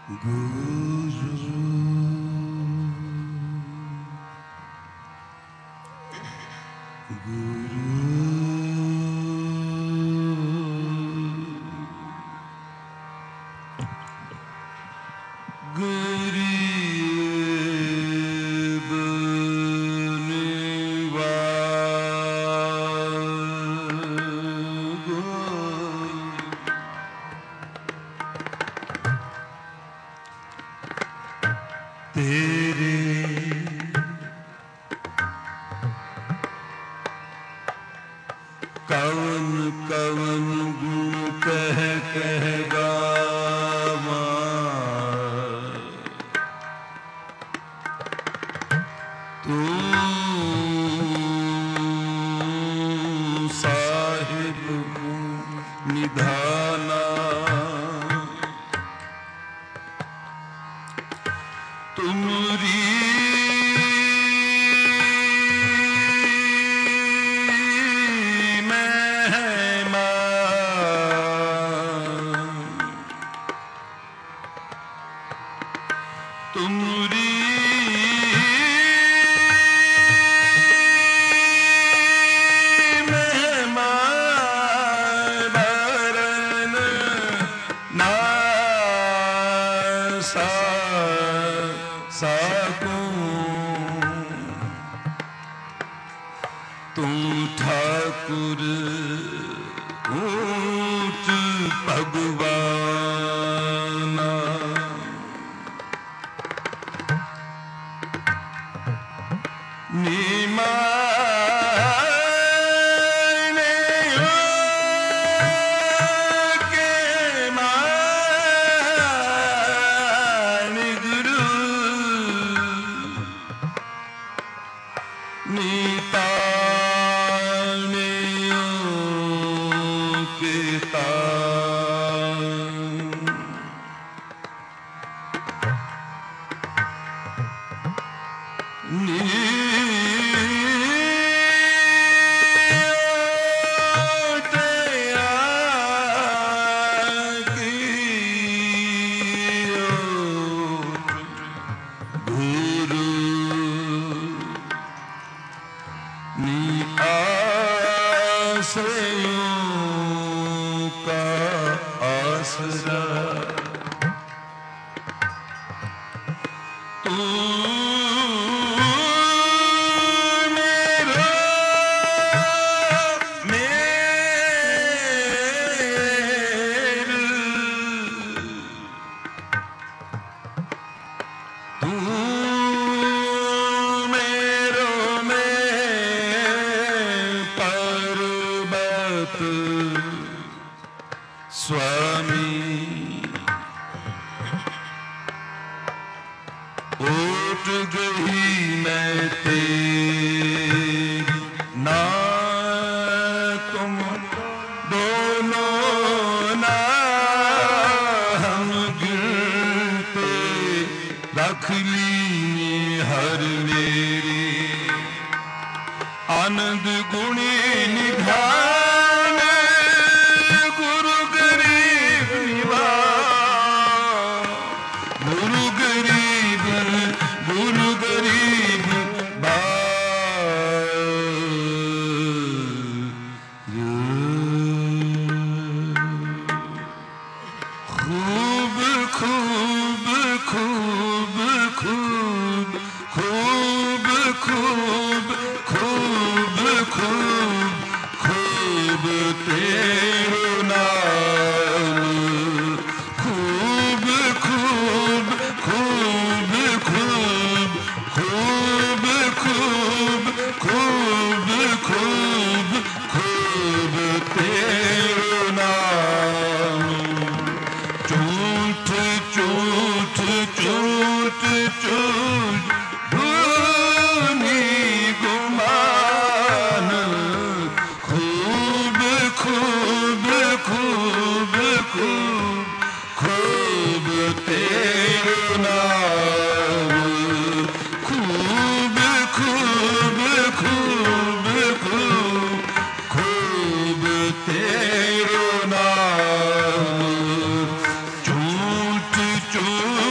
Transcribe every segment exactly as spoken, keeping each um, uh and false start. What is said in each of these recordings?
चूट चूट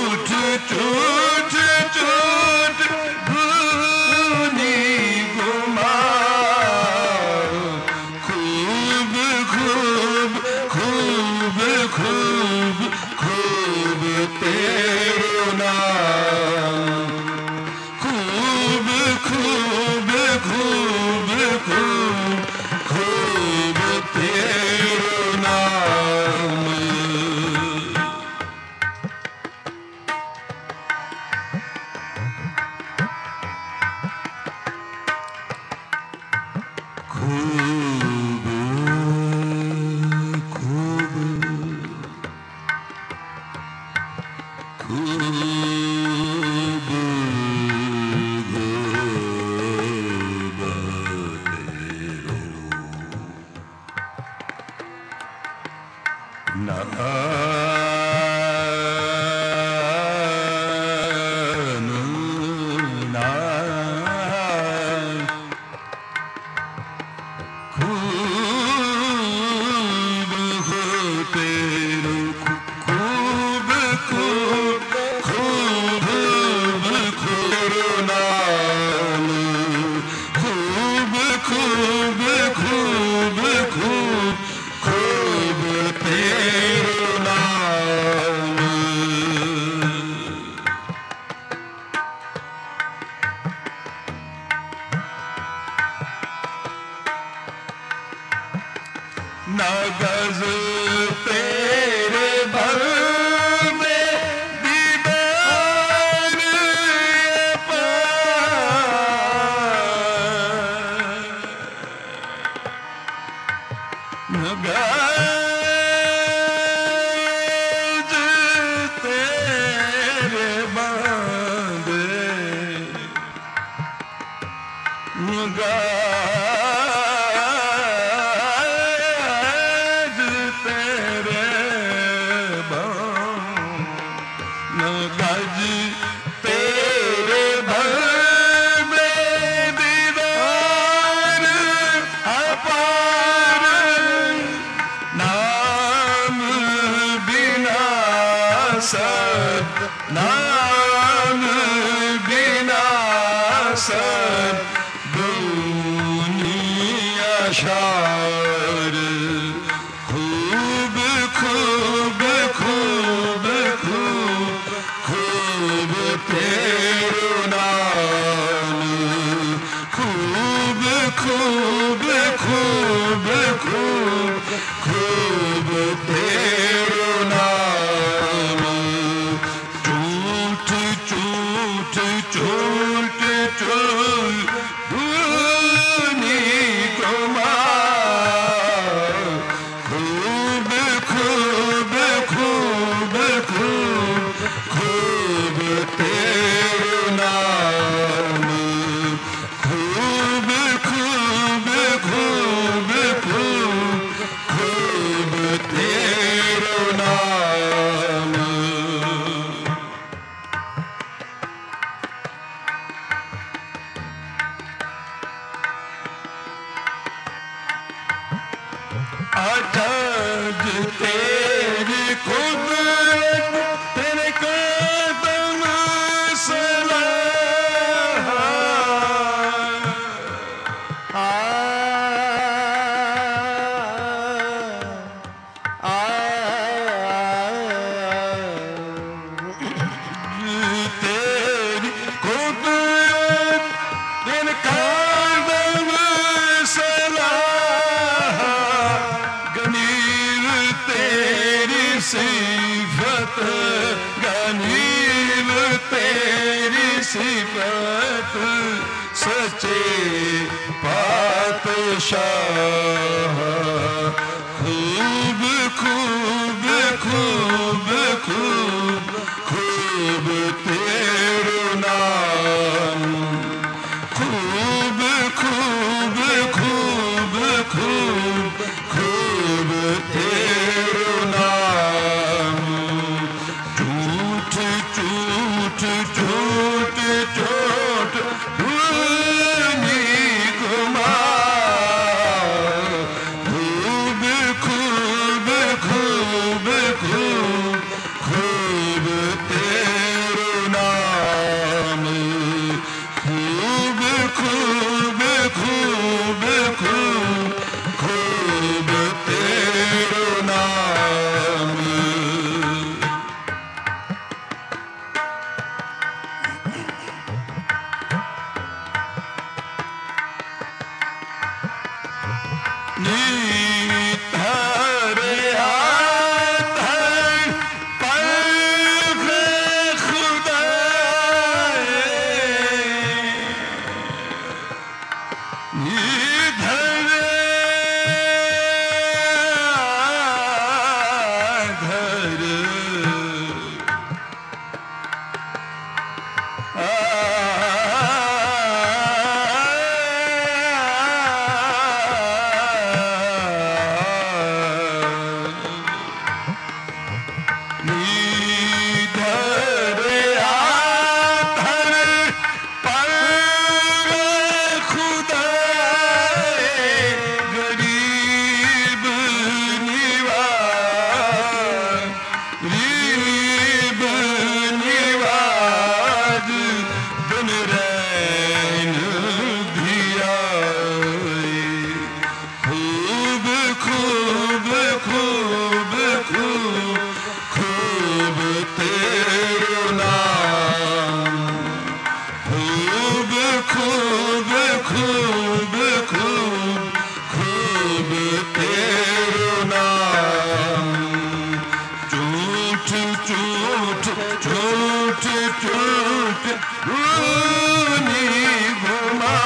झूठ झूठ रूनी घुमा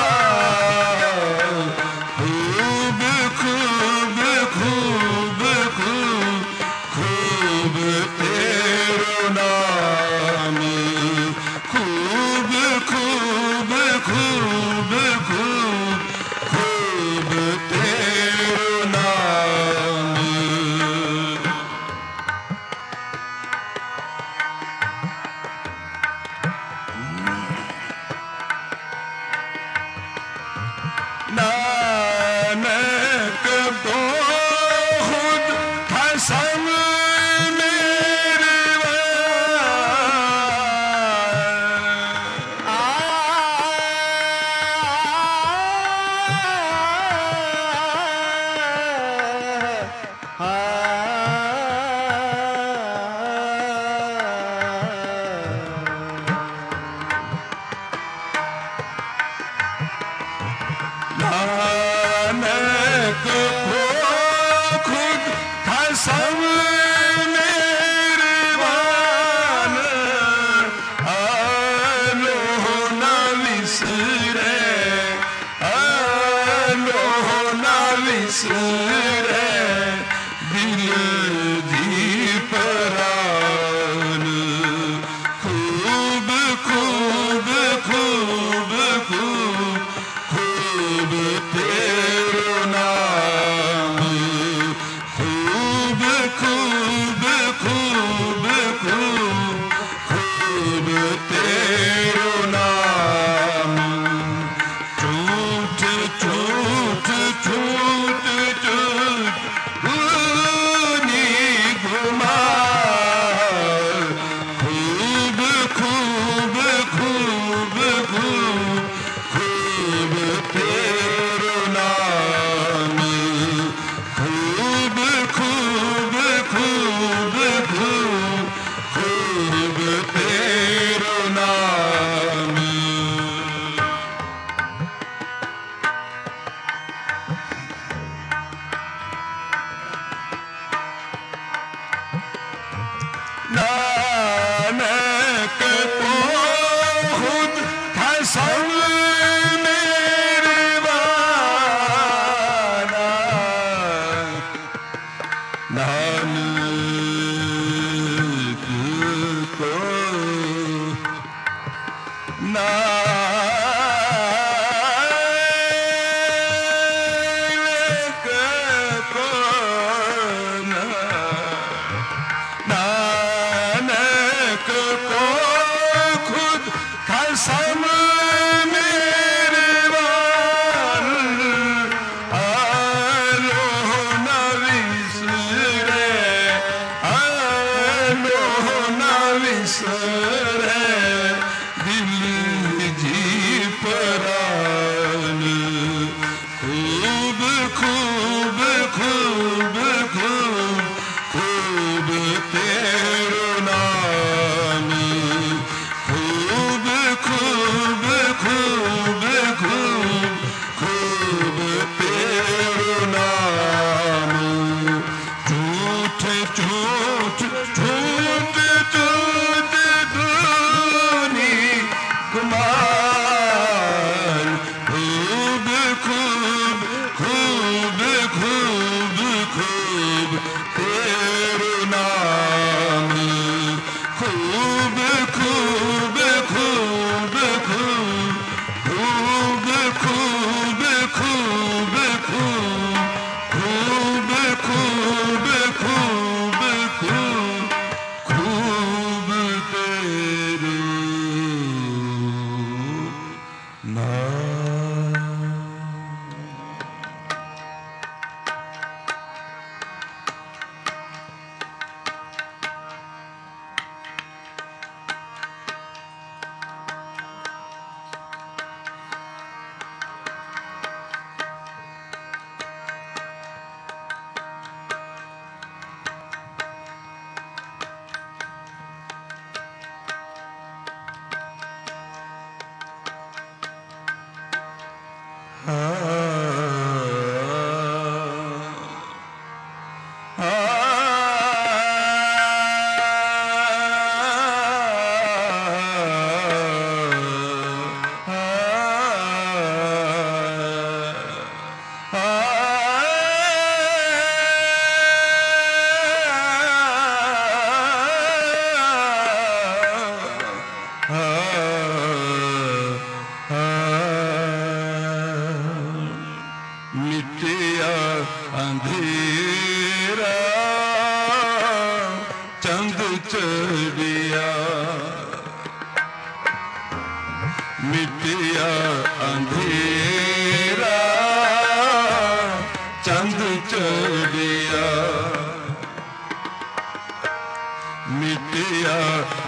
खूब खूब खूब खूब खूब तेरो नाम खूब खूब खूब खूब खूब तेरो नाम नानक को खुद हसन मेरे आ नानक को खुद हसन मेरे वाल आलो न विसरे आलो न विसरे दिल दी परान खूब खूब खूब खूब खूब तेरो नाम खूब खूब खूब खूब खूब तेरो नाम झूठ झूठ झूठ झूठ रूनी घुमा खूब खूब खूब खूब खूब तेरो नाम खूब खूब खूब खूब खूब तेरो नाम नानक को खुद हसन मेरे वाला नानक को नानक को नानक को खुद कसम मेरे वाल आलो न विसरे आलो न विसरे दिल जी परान खूब खूब खूब खूब खूब तेरो नाम खूब खूब खूब खूब खूब तेरो नाम झूठ झूठ झूठ झूठ धूनी गुमान खूब खूब खूब खूब खूब तेरो नाम खूब खूब खूब खूब खूब खूब खूब खूब खूब खूब खूब खूब खूब तेरो नाम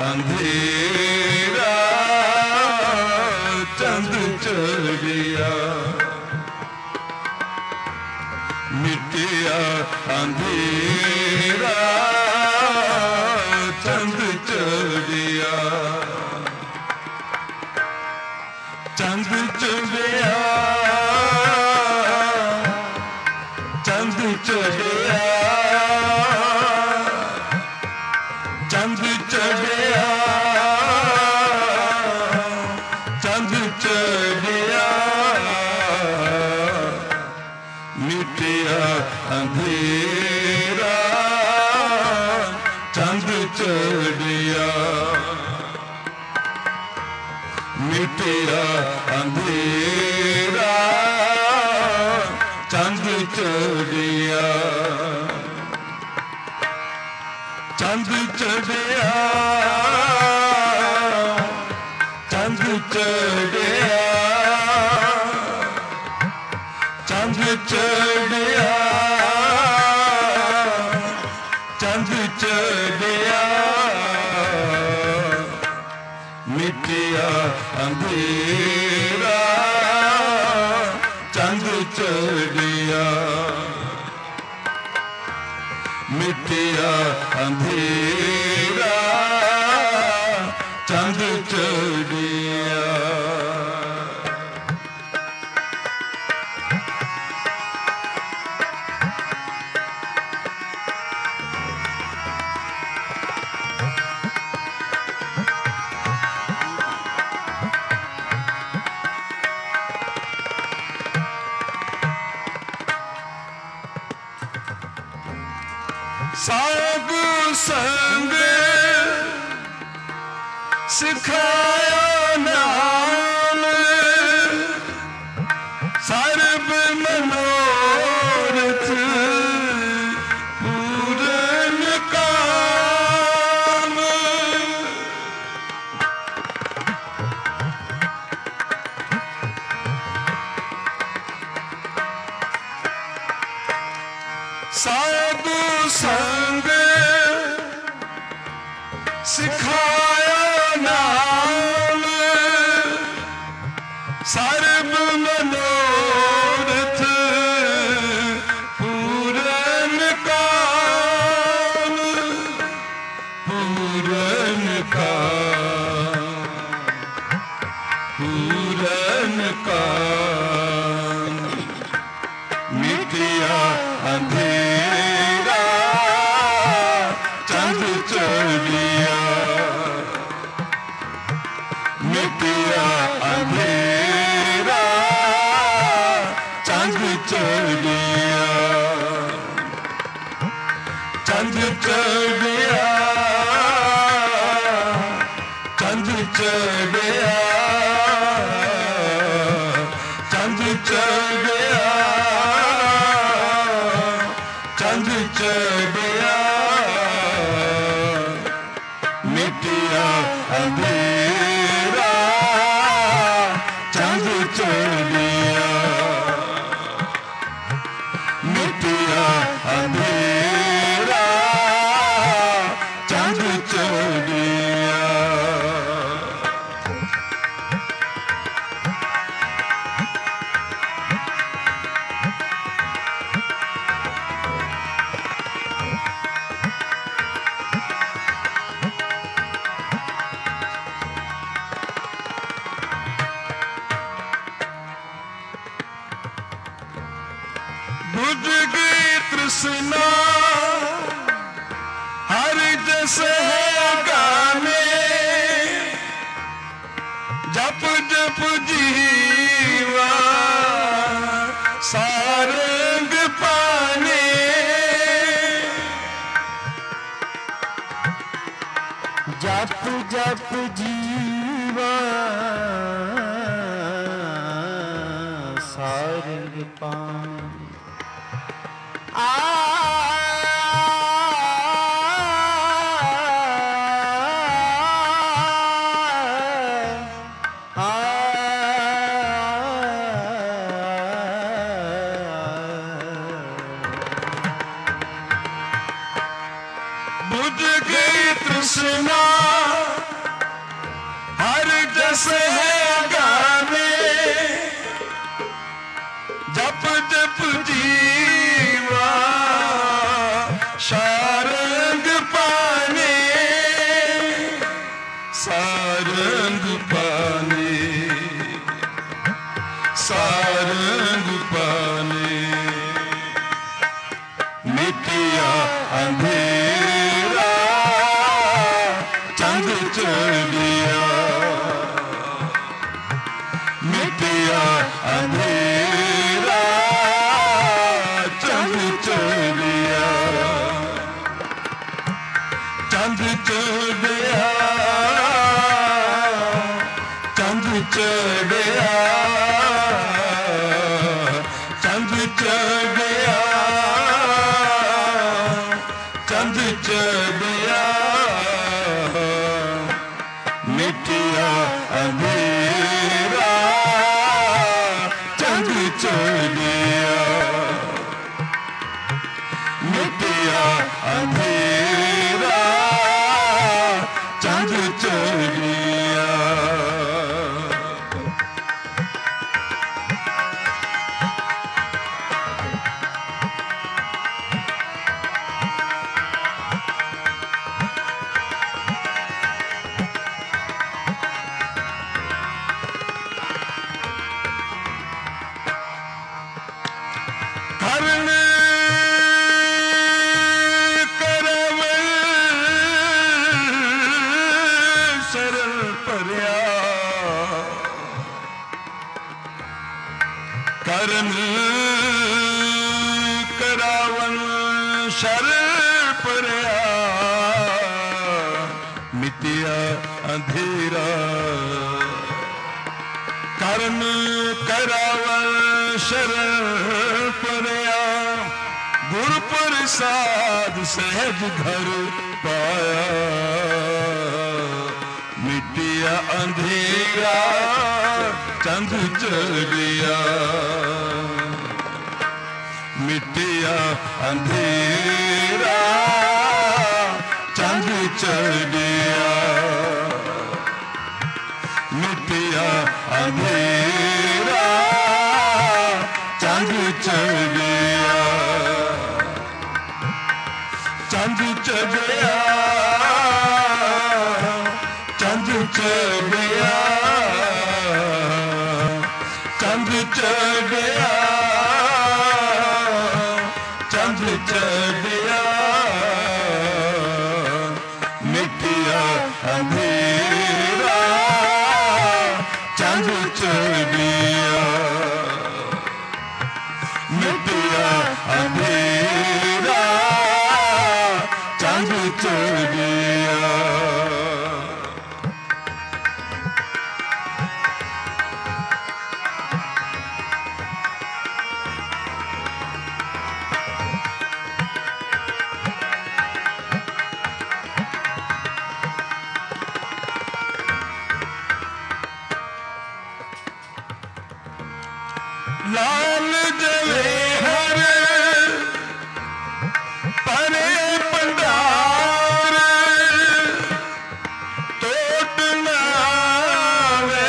ਅੰਧੇਰਾ ਚੰਦ ਚੜਿਆ, ਮਿਟਿਆ ਅੰਧੇਰਾ ਚੰਦ ਚੜਿਆ, ਚੰਦ ਚੜਿਆ, ਚੰਦ ਚੜਿਆ, ਚੰਦ ਚੜਿਆ, ਚੰਦ ਚੜਿਆ, ਮਿਟਿਆ ਅੰਧੇਰਾ ਚੰਦ ਚੜਿਆ, ਮਿਟਿਆ ਅੰਧੇਰਾ ਚੰਦ ਚੜਿਆ, ਚੰਦ ਚੜਿਆ, ਚੰਦ ਚੜਿਆ, ਚੰਦ ਚੜਿਆ, ਚੰਦ ਚੜਿਆ, ਮਿਟਿਆ ਅੰਧੇਰਾ ਚੰਦ ਚੜਿਆ, ਮਿਟਿਆ ਅੰਧੇਰਾ ਚੰਦ ਚੜਿਆ। ਸਾਧੂ ਸੰਗ ਸਿਖਾਇਆ ਨਾਮ, ਸਰਬ ਮਨੋਰਥ ਪੂਰਨ ਕਾਮ, ਸਾਧੂ ਸੰਗ ਸਿਖਾਇਆ ਨਾਮ, ਸਰਬ ਮਨੋਰਥ ਪੂਰਨ ਕਾਮ, ਪੂਰਨ ਕਾਮ, ਪੂਰਨ ਕਾਮ, ਮਿਟਿਆ ਅੰਧੇਰਾ ਚੰਦ ਚੜਿਆ, ਮਿਟਿਆ ਅੰਧੇਰਾ ਚੰਦ ਚੜਿਆ, ਚੰਦ ਚੜਿਆ, ਚੰਦ ਚੜਿਆ, ਚੰਦ ਚੜਿਆ, ਚੰਦ ਚੜਿਆ, ਮਿਟਿਆ ਅੰਧੇਰਾ ਚੰਦ ਚੜਿਆ, ਮਿਟਿਆ ਅੰਧੇਰਾ ਚੰਦ ਚੜਿਆ। बुझ गई तृष्णा हर जस है गाने, जप जप जीवा सारंग पाने, जप जप जीवा सारंग पाने। आ बुझ गई तृष्णा सारंग पाने सारंग पाने मिटिया अंधेरा चंद चढ़िया मिटिया अंधेरा चंद चढ़िया चंद चढ़िया चंद चढ़िया चंद चढ़िया चंद चढ़िया मिटिया अंधेरा चंद चढ़िया मिटिया अंधेरा चंद चढ़िया करन करावन शर परया मिटिया अंधेरा करन करावन शर परया गुरु प्रसाद सहज घर पाया मिटिया अंधेरा चंद चढ़िया मिटिया अंधेरा चंद चढ़िया मिटिया अंधेरा चंद चढ़िया चंद चढ़िया चंद चढ़िया चंद चढ़िया चंद चढ़िया मिटिया अंधेरा चंद चढ़िया मिटिया अंधेरा चंद चढ़िया लाल जले हर परे पंडार तोट नावे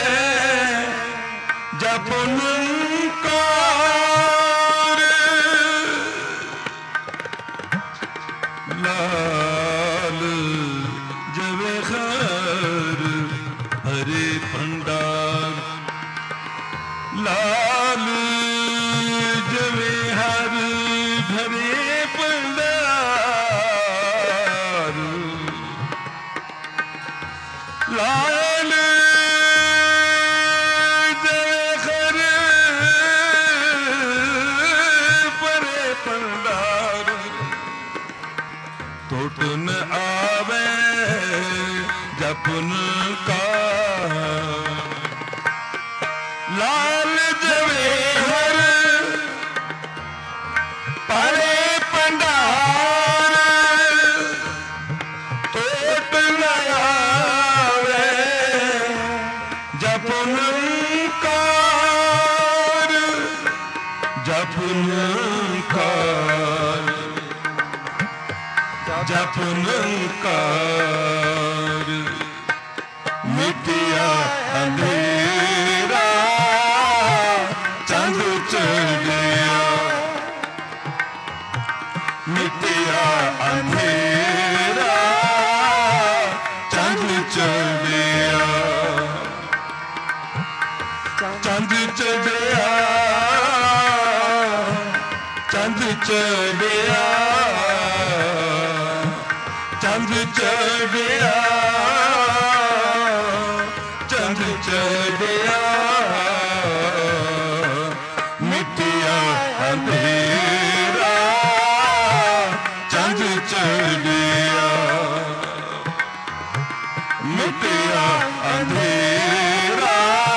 जपुन कार लाल जवे हर परे पंडार लाल जवे हर भरे पंडार लाल जवे हर भरे पंडार टोट न आवे जपुन का लाल जवे हर परे पंडार टोट न आवे जपुन कार जपुन कार जपुन कार मिटिया अंधेरा चंद चढ़िया मिटिया अंधेरा चंद चढ़िया ਚੜਿਆ ਚੰਦ ਚੜਿਆ ਚੰਦ ਚੜਿਆ ਮਿਟਿਆ ਅੰਧੇਰਾ ਚੰਦ ਚੜਿਆ ਮਿਟਿਆ ਅੰਧੇਰਾ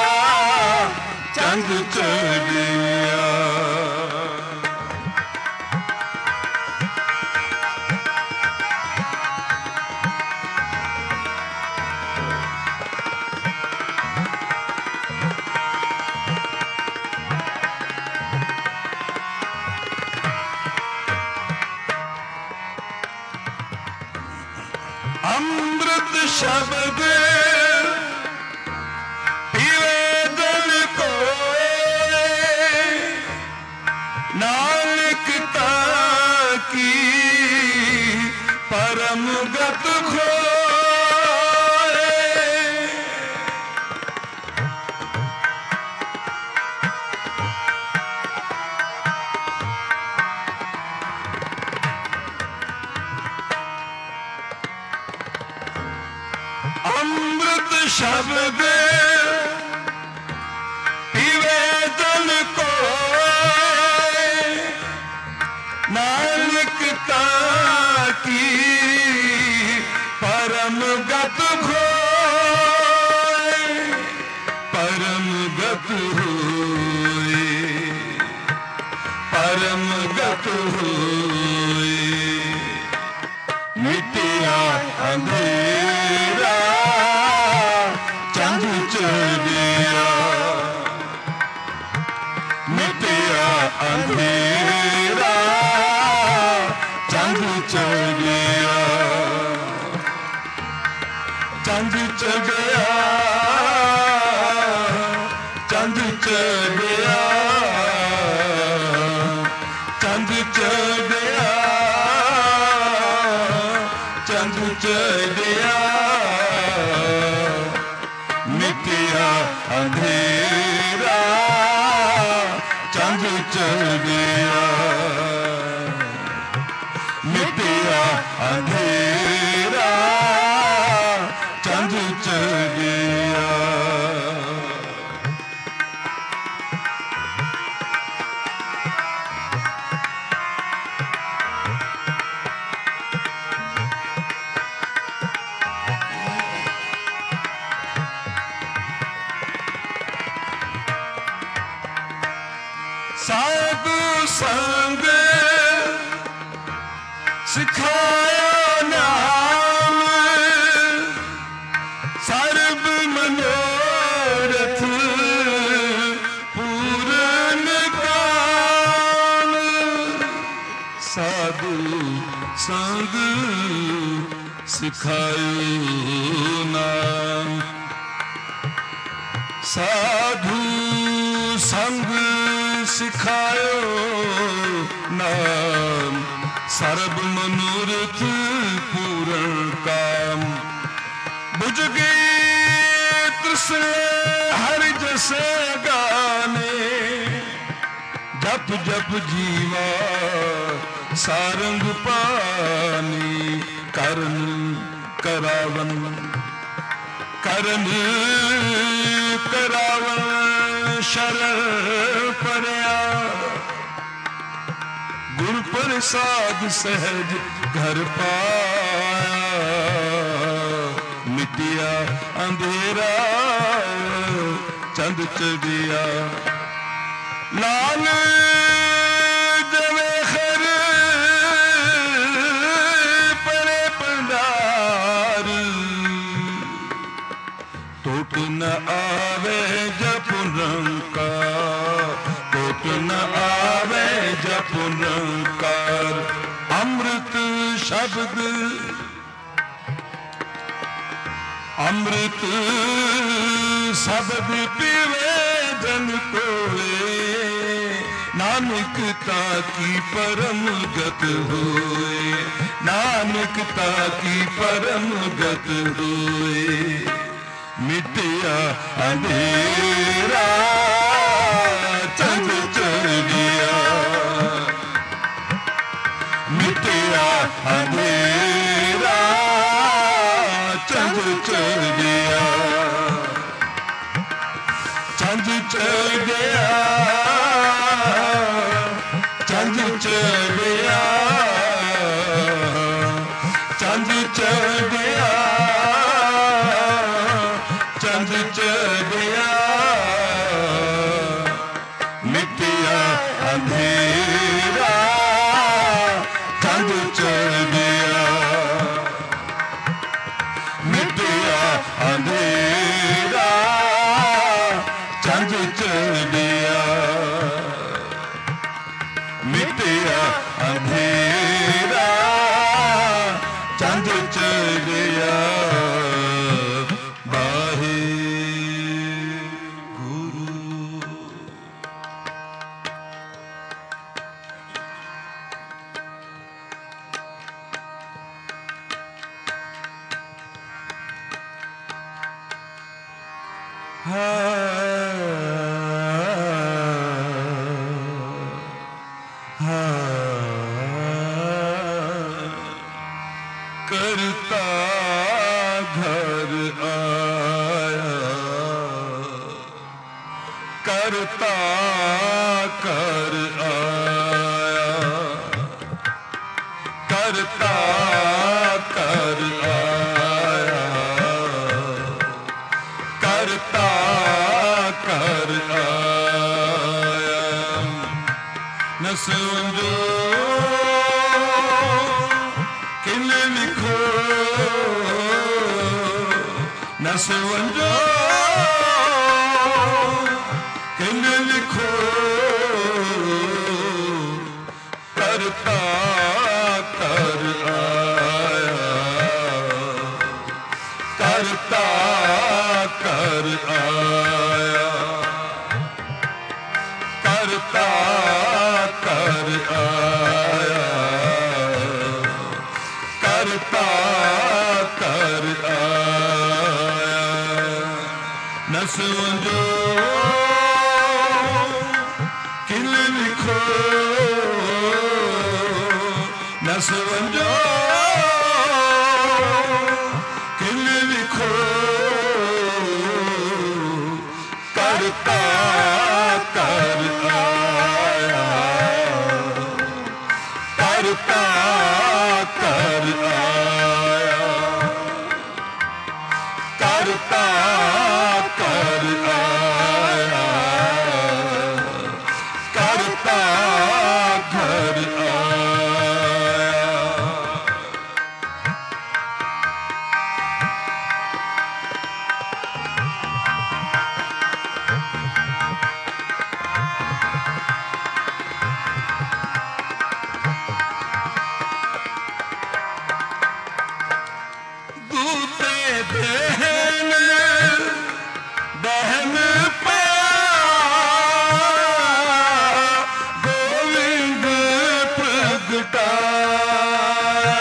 ਚੰਦ ਚੜਿਆ ਅੰਮ੍ਰਿਤ ਸ਼ਬਦ ਪੀਵੇ ਦਿਲ ਕੋਏ ਨਾਨਕ ਤਾਕੀ ਪਰਮ ਗਤ ਖੋਏ ਅੰਮ੍ਰਿਤ ਸ਼ਬਦ ਪੀਵੇ ਦਿਲ ਕੋਏ ਨਾਨਕ ਤਾਕੀ ਪਰਮ ਗਤ ਖੋਏ ਪਰਮ ਗਤ ਹੋਏ ਪਰਮ ਗਤ ਹੋਏ ਮਿਟਿਆ ਅੰਧੇਰਾ ਚੰਦ ਚੜਿਆ ਮਿਟਿਆ ਅੰਧੇਰਾ ਚੰਦ ਚੜਿਆ ਚੰਦ ਚੜਿਆ ਚੰਦ ਚੜਿਆ ਚੰਦ ਚੜਿਆ ਚੰਦ ਚੜਿਆ ਮਿਟਿਆ ਅੰਧੇਰਾ ਚੰਦ ਚੜਿਆ ਮਿਟਿਆ ਅੰਧੇਰਾ ਚੰਦ ਚੜਿਆ ਸਾਧੂ ਸੰਗ ਸਿਖਾਇਆ ਨਾਮ ਸਰਬ ਮਨੋਰਥ ਪੂਰਨ ਕਾਮ ਸਾਧੂ ਸੰਗ ਸਿਖਾਇਆ ਨਾਮ ਸਾਧੂ ਸੰਗ ਸਿਖਾਇਓ ਨਾਮ ਸਰਬ ਮਨੋਰਥ ਪੂਰਨ ਕਾਮ ਬੁਝ ਗਈ ਤ੍ਰਿਸ਼ਨਾ ਹਰ ਜਸ ਗਾਨੇ ਜਪ ਜਪ ਜੀਵਾ ਸਾਰੰਗ ਪਾਨੀ ਕਰਨ ਕਰਾਵਨ ਕਰਨ ਕਰਾਵਨ ਸ਼ਰਨ ਪਰਿਆ ਗੁਰ ਪ੍ਰਸਾਦ ਸਹਿਜ ਘਰ ਪਾਇਆ ਮਿਟਿਆ ਅੰਧੇਰਾ ਚੰਦ ਚੜਿਆ ਲਾਲ ਜਵੇ ਖਰ ਪਰੇ ਪੰਡਾਰ ਟੋਟ ਨ ਆਵੇ ਜਪ ਨਿਰੰਕਾਰ ਟੋਟ ਨ ਆਵੇ ਜਪ ਨਿਰੰਕਾਰ ਅੰਮ੍ਰਿਤ ਸ਼ਬਦ ਅੰਮ੍ਰਿਤ ਸ਼ਬਦ ਪੀਵੇ ਜਨ ਕੋਏ ਨਾਨਕ ਤਾਕੀ ਪਰਮ ਗਤ ਹੋਏ ਨਾਨਕ ਤਾਕੀ ਪਰਮ ਗਤ ਹੋਏ ਮਿਟਿਆ ਅੰਧੇਰਾ ਚੰਦ ਚੜਿਆ मिटिया अंधेरा चंद चल गया चंद चल गया चंद चल गया चंद चल गया चंद चल गया मिटिया अंधेरा चंद चल गया मिटिया अंधेरा चंद चल गया मिटिया अंधेरा चंद चल गया बाहे गुरु हा करता घर आया करता कर आया करता कर आया करता कर आया न समझो किले लिखो न समझो किले लिखो करता कर आया करता कर आया करता कर आया करता कर आया न समझो किल लिखो न समझो किल लिखो करता कर आया करता कर आया करता कर आया करता घर आया दूते बहन बहन गोविंद प्रगटाया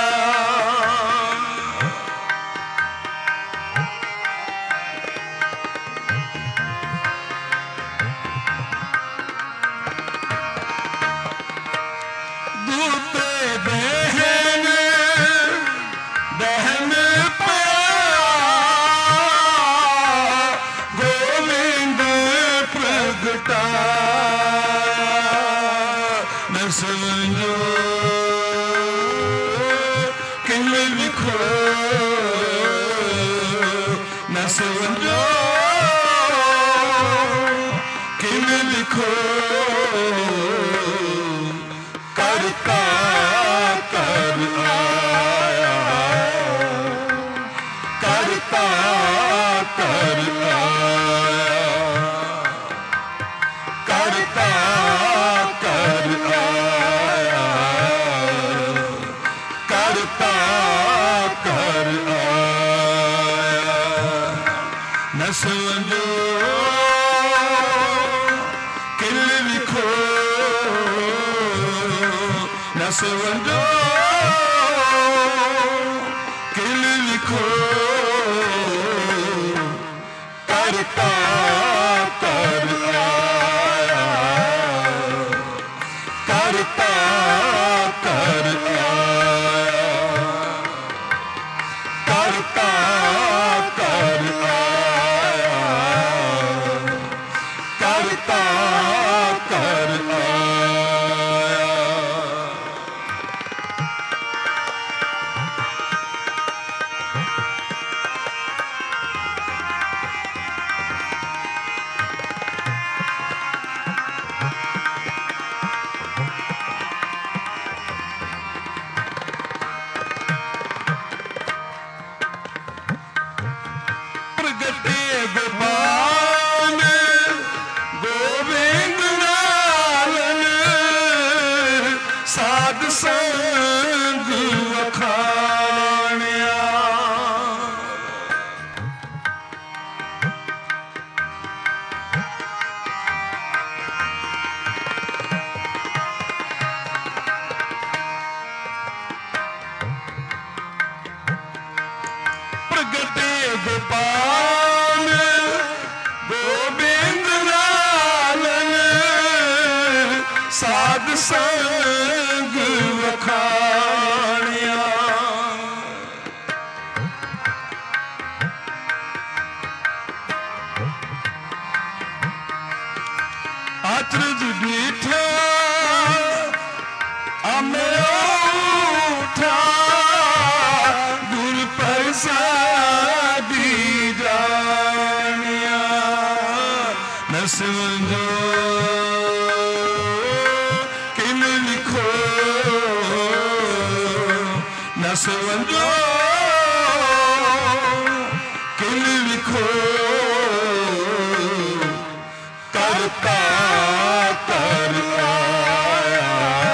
दूते बहन बहन गोविंद प्रगटाया न समझो किल लिखो न समझो किल लिखो करता कर आया करता कर आया करता कर आया करता कर आया न समझो किल लिखो न समझो किल लिखो करता कर आया करता कर आया संग वखाणिया अचरज बीठा अमरा उठा गुर प्रसादी जानिया न समझो किन लिखो न समझो किन लिखो करता कर आया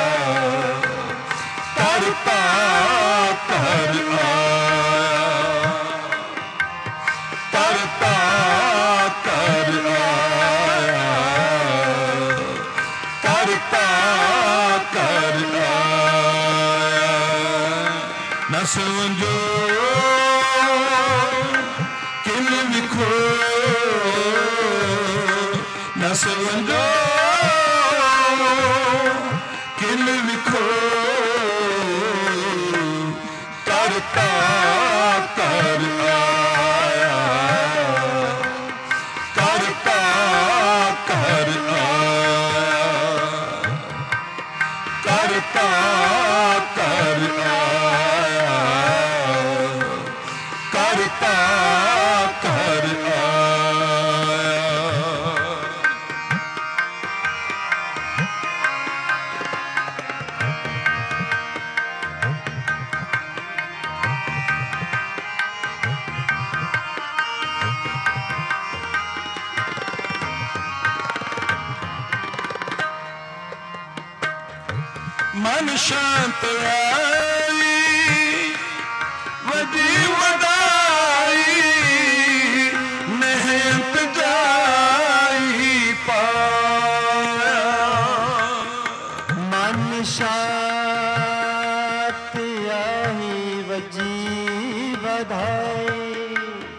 करता कर आया करता कर आया करता कर आया न समझो किन लिखो न समझो किन लिखो करता कर आया करता कर आया करता कर आया करता कर आया मन शांत आई वदी वदाई मेहनत जाई पाया मन शांत आई वजी बधाई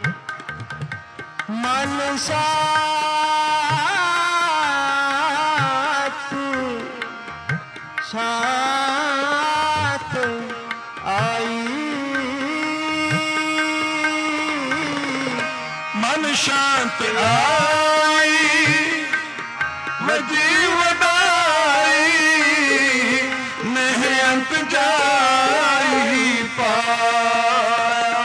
मन शांत शांत आई मन शांत आई वजी वदाई मेहनत जाई पाया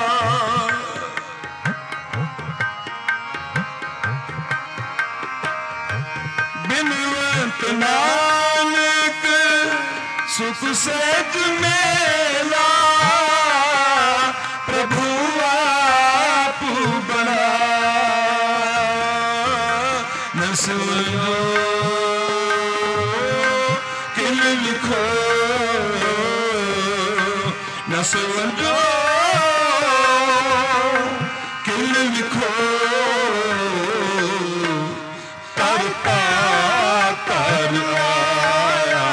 बिनवंत नानक सुख सहज मेला प्रभु आप बनाया न समझो किन लिखो न समझो किन लिखो करता कर आया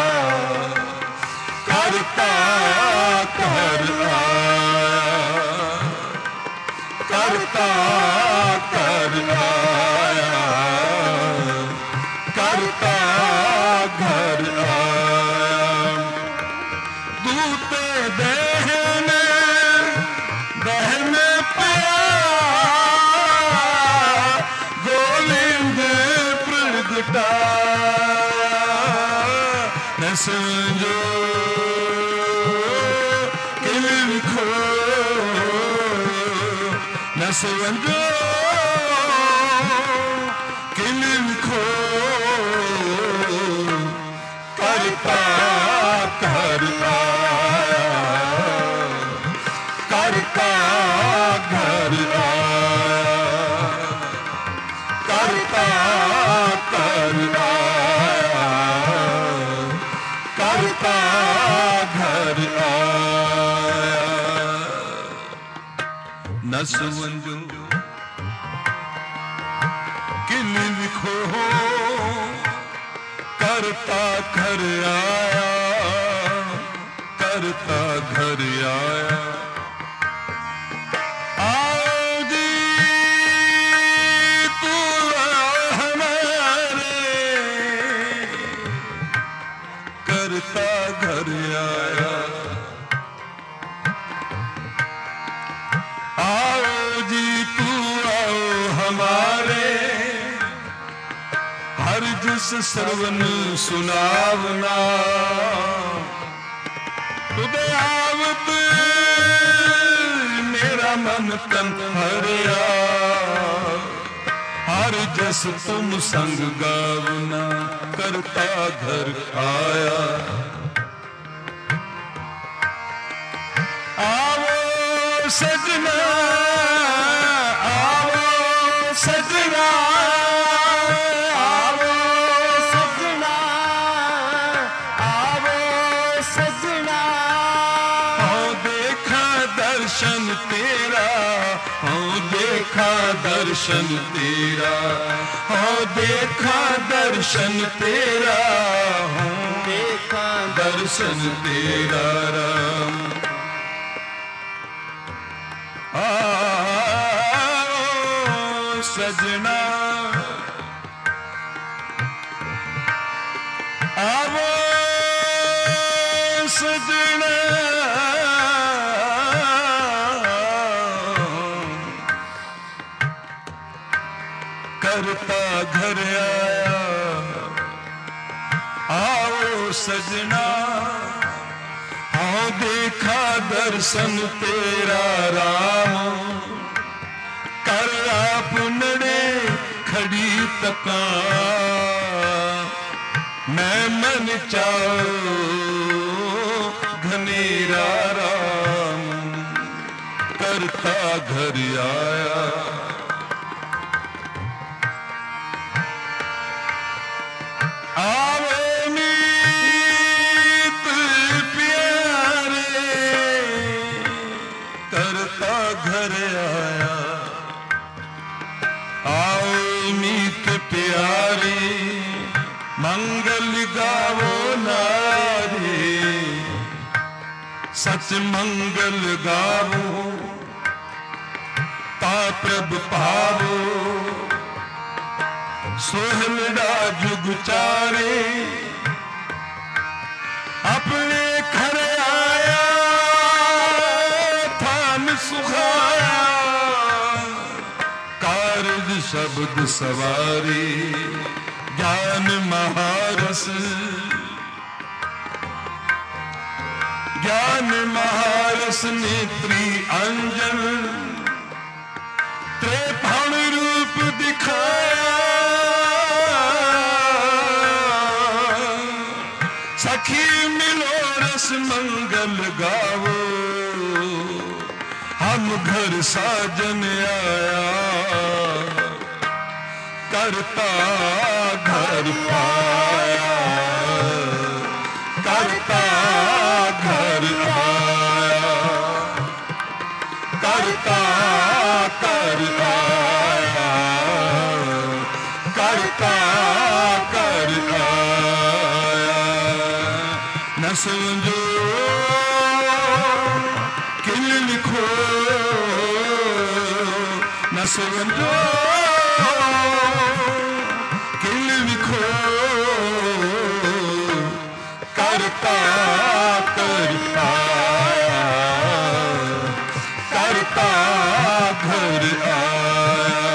करता कर आया करता कर आया करता घर आया दूते दहन दहन पिया गोविंद प्रगटाया न समझो किन लिखो न समझो किन लिखो करता कर आया करता घर आया करता कर आया करता घर आया न समझो किन लिखो करता घर आया करता घर आया आओगी तू हमारे हमारे हर जिस सरवन सुनावना तुदे आवत मेरा मन तन हरिया हर जस तुम संग गावना करता घर आया आओ सजना आओ सजना आवो सजना आवो सजना हो देखा दर्शन तेरा हो देखा दर्शन तेरा हो देखा दर्शन तेरा हो देखा दर्शन तेरा राम आओ सजना आवो सजना करता घर आया आओ सजना आओ देखा दर्शन तेरा राम कर आप नड़े खड़ी तका मैं मन चाओ घनेरा राम करता घर आया आवे मीत प्यारे करता घर आया आओ मीत प्यारे मंगल गावो नारे सच मंगल गावो ता प्रभ पावो सोहलड़ा जुग चारे अपने घर आया थान सुखाया कारज शब्द सवारी ज्ञान महारस ज्ञान महारस नेत्री अंजन त्रेपण रूप दिखाया सखी मिलो रस मंगल गावो हम घर साजन आया करता घर पाया करता घर आया करता कर आया करता कर आया न समझो किल लिखो न समझो किल लिखो करता कर आया करता घर आया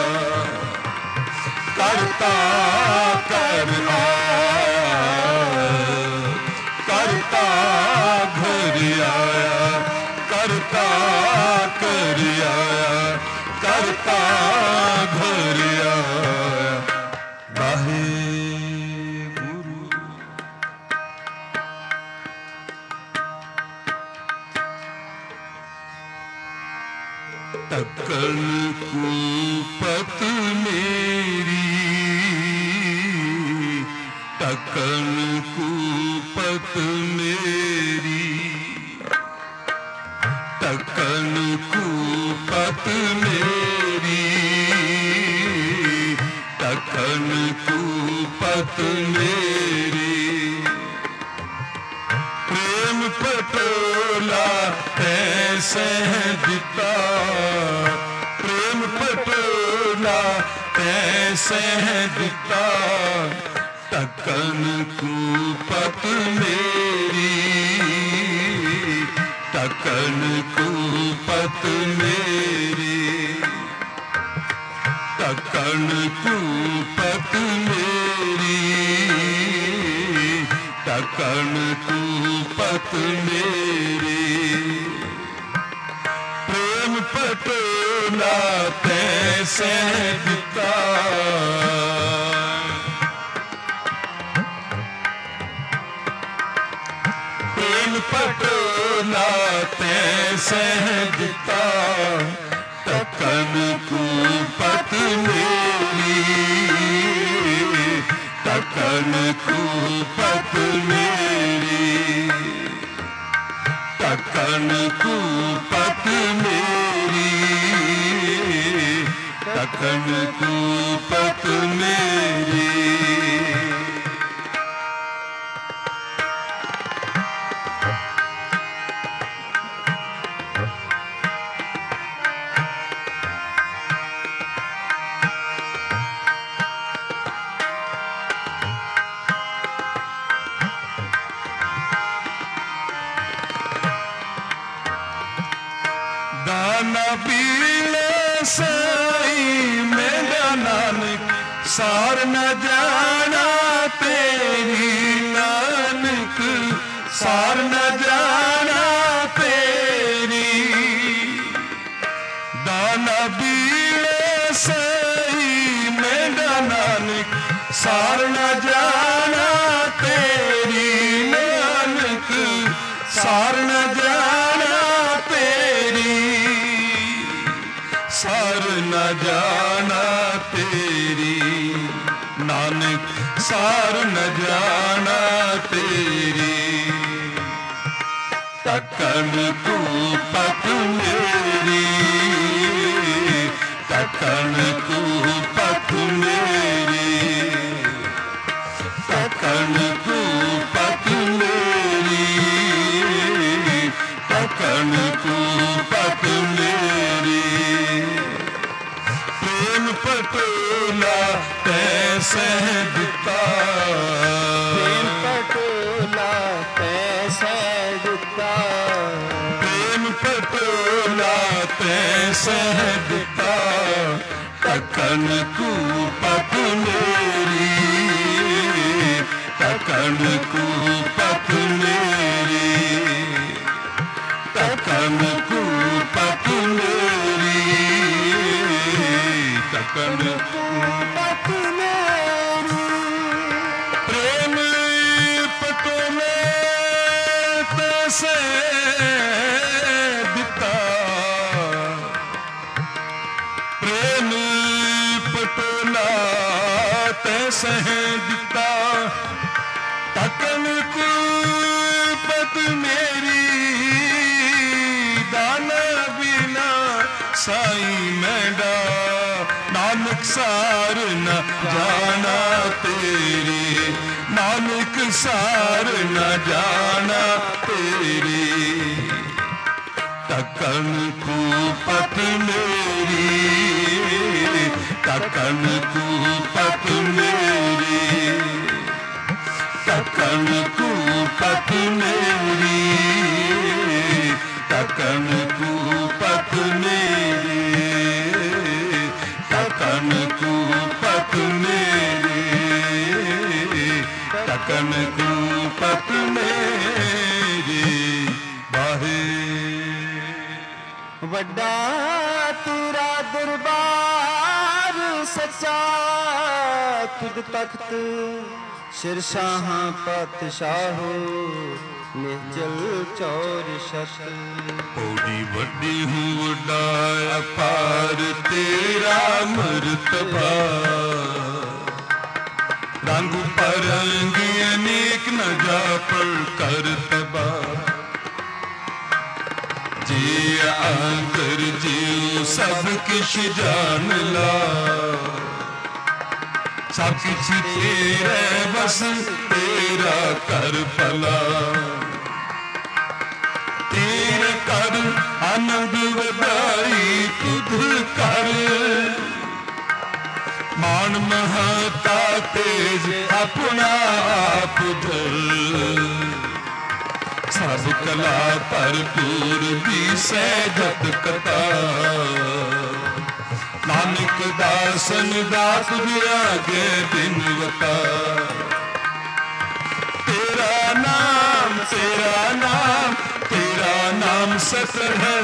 करता कर आया करता घर आया करता कर आया करता घर आया वाहे गुरु तकन कुपत मेरी तकन कुपत मेरी तकन कुपत मेरी तकन कुपत मेरी प्रेम पटोला तैसे दिता प्रेम पटोला तैसे दिता तकन कुपत मेरी तकन कुपत मेरी ਢਕਣ ਕੂਪਤ ਮੇਰੀ, ਢਕਣ ਕੂਪਤ ਮੇਰੀ। ਪ੍ਰੇਮ ਪਟੋਲਾ ਤੈਸੇ ਦਿੱਤਾ, ਪ੍ਰੇਮ ਪਟੋਲਾ ਤੈਸੇ ਦਿੱਤਾ, ਢਕਣ ਕੂਪਤ ਮੇਰੀ, ਢਕਣ ਕੂਪਤ ਮੇਰੀ, ਢਕਣ ਕੂਪਤ ਮੇਰੀ, ਢਕਣ ਕੂਪਤ ਮੇਰੀ। दाना पीले साई मेरा नानक, सार न जाना तेरी नानक, सार न जाना तेरी। दाना पीले साई मेरा नानक, सार न जाना तेरी नानक, सार न जाना तेरी, सार न जाना तेरी नानक, सार न जाना तेरी। ਢਕਣ ਕੂਪਤ ਮੇਰੀ, ਢਕਣ ਕੂਪਤ ਮੇਰੀ, ਢਕਣ ਕੂਪਤ ਮੇਰੀ, ਢਕਣ ਕੂਪਤ ਮੇਰੀ। ਪ੍ਰੇਮ ਪਟੋਲਾ ਤੈਸੇ ਦਿੱਤਾ, ਪ੍ਰੇਮ ਪਟੋਲਾ ਤੈਸੇ ਦਿੱਤਾ, ਪ੍ਰੇਮ ਪਟੋਲਾ ਤੈਸੇ ਦਿੱਤਾ, ਢਕਣ ਕੂਪਤ ਮੇਰੀ, ਢਕਣ ਕੂਪਤ ਮੇਰੀ, ਢਕਣ ਕੂਪਤ ਮੇਰੀ, ਢਕਣ ਕੂਪਤ ਮੇਰੀ। ਪ੍ਰੇਮ ਪਟੋਲੇ ਤੈਸੇ ਦਿੱਤਾ, ਪ੍ਰੇਮ ਪਟੋਲਾ ਤੈਸੇ ਦਿੱਤਾ, ਢਕਣ ਕੂਪਤ ਮੇਰੀ। ਦਾਨਾ ਬਿਨਾ ਸਾਈ ਮੈਂਡਾ, ਨਾਨਕ ਸਾਰ ਨ ਜਾਣਾ ਤੇਰੀ, ਨਾਨਕ ਸਾਰ ਨ ਜਾਣਾ ਤੇਰੀ। ਢਕਣ ਕੂਪਤ ਮੇਰੀ, ਢਕਣ ਕੂਪਤ ਮੇਰੀ, ਢਕਣ ਕੂਪਤ ਮੇਰੀ, ਢਕਣ ਕੂਪਤ ਮੇਰੀ, ਢਕਣ ਕੂਪਤ ਮੇਰੀ, ਢਕਣ ਕੂਪਤ ਮੇਰੀ। ਬਾਹੇ ਵੱਡਾ ਤੇਰਾ ਦਰਬਾਰ ਸੱਚਾ, ਤੁਧ ਤਖਤ ਸ਼ਿਰਸ਼ਾਹਾਂ ਪਾਤਸ਼ਾਹੋ, ਨਿਹਚਲ ਚੌਰ ਸ਼ਤ। ਪੌੜੀ ਵੱਡੀ ਹੂੰ ਵੱਡਾ ਅਪਾਰ ਤੇਰਾ ਮਰਤਬਾ, ਰੰਗ ਪਰੰਗ ਅਨੇਕ ਨ ਜਾਪਰ ਕਰਤਬਾ। ਜੀ ਅੰਤਰ ਜੀਉ ਸਭ ਕਿਛ ਜਾਣ ਲਾ, ਸਭ ਕਿਛ ਤੇਰੇ ਬਸ ਤੇਰਾ ਕਰ ਭਲਾ। ਤੇਰੇ ਕਰ ਆਨੰਦ ਵਧਾਈ ਤੁਧ ਕਰ, ਮਾਨ ਮਹਤਾ ਤੇਜ ਆਪਣਾ ਆਪ ਧਰ। ਸਭ ਕਲਾ ਭਰਪੂਰ ਦੀ ਸਹਿਜਤ ਕਥਾ, ਨਾਨਕ ਨਾਨਕ ਦਾਸਨ ਦਾ ਤੁਝ ਆਗੇ ਬਿਨਵਤਾ। ਤੇਰਾ ਨਾਮ ਤੇਰਾ ਨਾਮ ਤੇਰਾ ਨਾਮ ਸਤਿ ਹੈ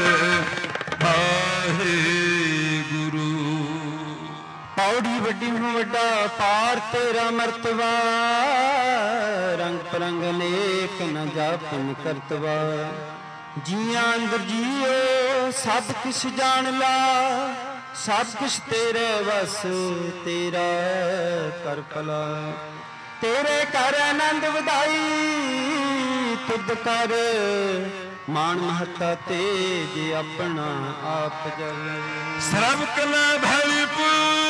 ਵਾਹਿਗੁਰੂ। ਪੌੜੀ ਵੱਡੀ ਨੂੰ ਵੱਡਾ ਪਾਰ ਤੇਰਾ ਮਰਤਬਾ, ਰੰਗ ਪਰੰਗ ਅਨੇਕ ਨ ਜਾਪਨ ਕਰਤਵਾ। ਜੀਆਂ ਅੰਦਰ ਜੀਓ ਸਭ ਕਿਛ ਜਾਣ ਲਾ, ਸਭ ਕੁਛ ਤੇਰੇ ਵਸ ਤੇਰਾ ਕਰ ਭਲਾ। ਤੇਰੇ ਕਰ ਆਨੰਦ ਵਧਾਈ ਤੁਧ ਕਰ, ਮਾਣ ਮਹੱਤਾ ਤੇਜ ਆਪਣਾ ਆਪ ਜਲ। ਸਰਬ ਕਲਾ ਭਰਪੂਰ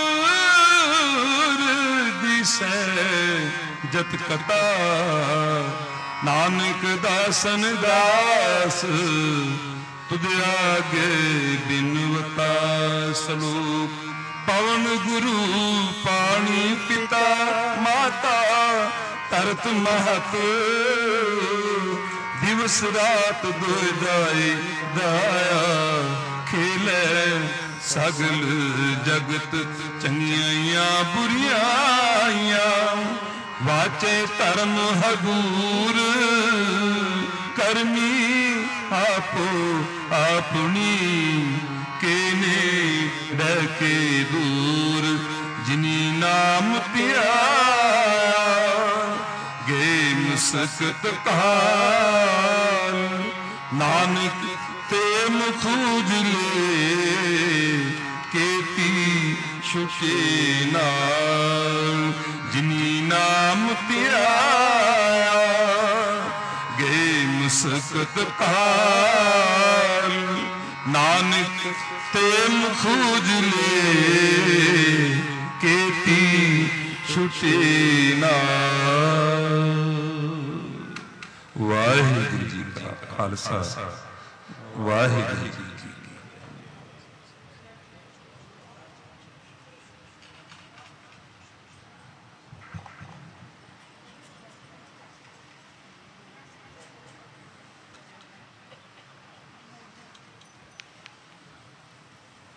ਦਿਸੈ ਜਤ ਕਥਾ, ਨਾਨਕ ਦਾਸਨ ਦਾਸ ਤੁਧ ਆਗੇ ਬਿਨਵਤਾ। ਸਲੋਕ ਪਵਨ ਗੁਰੂ ਪਾਣੀ ਪਿਤਾ ਮਾਤਾ ਤਰਤ ਮਹਤ, ਦਿਵਸ ਰਾਤ ਦੁਇ ਦਾਈ ਦਾਇਆ। ਖੇਲੇ ਸਗਲ ਜਗਤ ਚੰਗਿਆਈਆਂ ਬੁਰੀਆਈਆਂ, ਵਾਚੇ ਧਰਮ ਹਦੂਰ ਕਰਮੀ ਆਪੋ ਆਪਣੀ। ਕੇਨੇ ਡਕੇ ਦੂਰ ਜਿਨੀ ਨਾਮ ਧਿਆਇਆ, ਗੇ ਮੁਸਕਤ ਕਾਲ ਨਾਨਕ ਤੇ ਮੁਖ ਉਜਲੇ। ਕੇਤੀ ਛੁਟੇ ਨਾਲ ਜਿਨੀ ਨਾਮ ਧਿਆਇਆ, ਗੇ ਮੁਸਕਤ ਕਾਲ ਨਾਨਕ ਤੇ ਮੁਖ ਉਜਲੇ। ਕੇਤੀ ਛੁਟੇ ਨਾਲ। ਵਾਹਿਗੁਰੂ ਜੀ ਕਾ ਖਾਲਸਾ ਵਾਹਿਗੁਰੂ ਜੀ